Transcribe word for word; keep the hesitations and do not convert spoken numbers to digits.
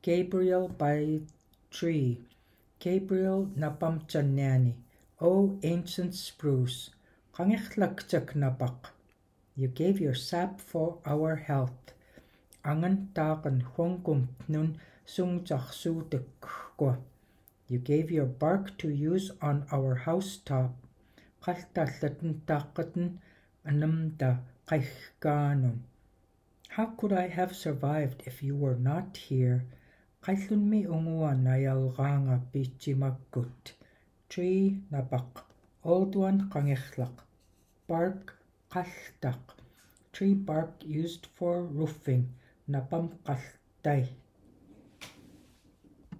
Gabriel by tree. Gabriel napamchanani. O ancient spruce, qangixlakchak napak. You gave your sap for our health. Angan takan hongkum nun sungchaksutekwa. You gave your bark to use on our housetop. Qaltallatin taqatan anamda qaihkanum. How could I have survived if you were not here? Qailunmi ungua nayalganga pichimakut. Tree napak. Old one qangixlak. Bark qaltak. Tree bark used for roofing. Napam qaltai.